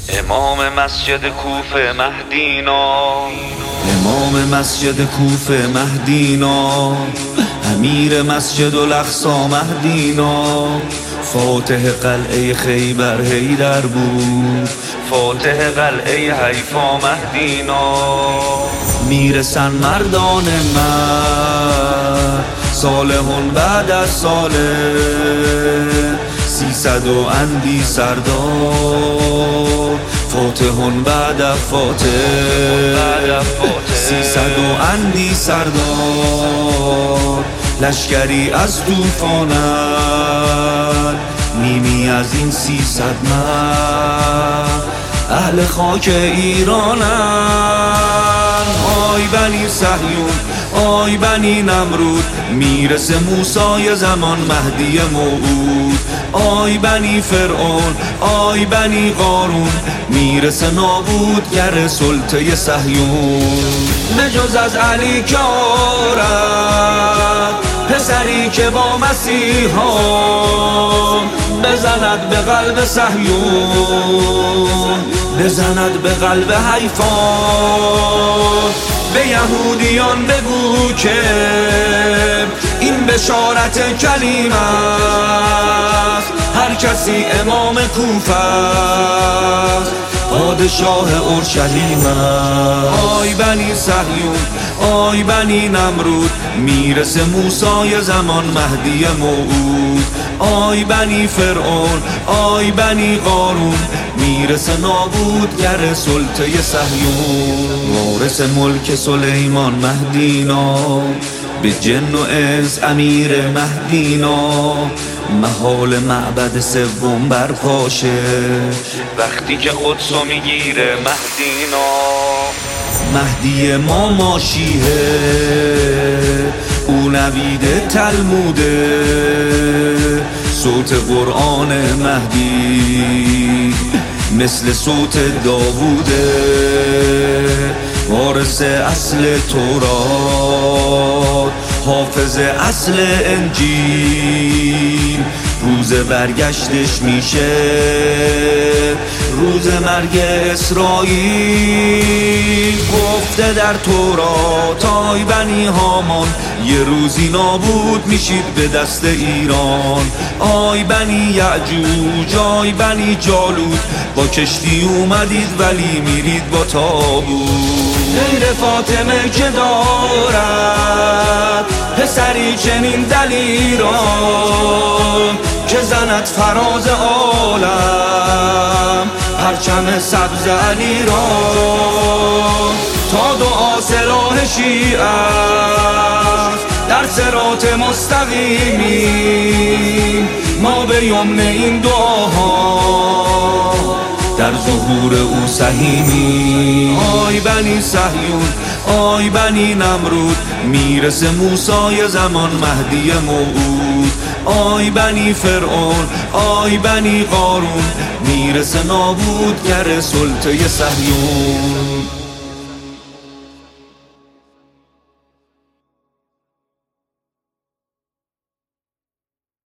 امام مسجد کوفه مهدینا، امام مسجد کوفه مهدینا، امیر مسجد الاقصی مهدینا، فاتح قلعه خیبر حیدر بود، فاتح قلعه حیفا مهدینا. میرسن مردان مرد، صالحون بعد از صالح، 300 و اندی سردار، فاتحون بعد از فاتح، 300 و اندی سردار، لشکری از طوفانن، نیمی از این 300 مرد اهل خاک ایرانن. آی بنی صهیون، آی بنی نمرود، میرسه موسی زمان مهدی موعود. آی بنی فرعون، آی بنی قارون، میرسه نابودگر سلطه صهیون. بجز از علی که آرد، پسری که با مسیحا بزند به قلب صهیون، بزند به قلب حیفا. به یهودیان بگو که این بشارت کلیم است، هر کسی امام کوفه است، پادشاه اورشلیم است. آی بنی صهیون، آی بنی نمرود، میرسه موسی زمان مهدی موعود. آی بنی فرعون، آی بنی قارون، میرسه نابودگر سلطه صهیون. وارث ملک سلیمان مهدینا، به جن و انس امیر مهدینا، محال معبد سوم برپاشه، وقتی که قدسو میگیره مهدینا. مهدی ما ماشیه، او نوید تلموده، صوت قرآن مهدی مثل صوت داووده، وارث اصل تورات، حافظ اصل انجیل. روز برگشتش میشه روز مرگ اسرائیل. گفته در تورات آی بنی هامان، یه روزی نابود میشید به دست ایران. آی بنی یعجوج، آی بنی جالوت، با کشتی اومدید ولی میرید با تابوت. غیر فاطمه که دارد پسری چنین دلیران، که زند فراز عالم پرچم سبز علی را. تا دعا سلاح شیعه است، در صراط مستقیمیم، ما به یمن این دعاها در ظهور او سهیمی. آی بنی صهیون، آی بنی نمرود، میرسه موسی زمان مهدی موعود. آی بنی فرعون، آی بنی قارون، میرسه نابودگر سلطه صهیون.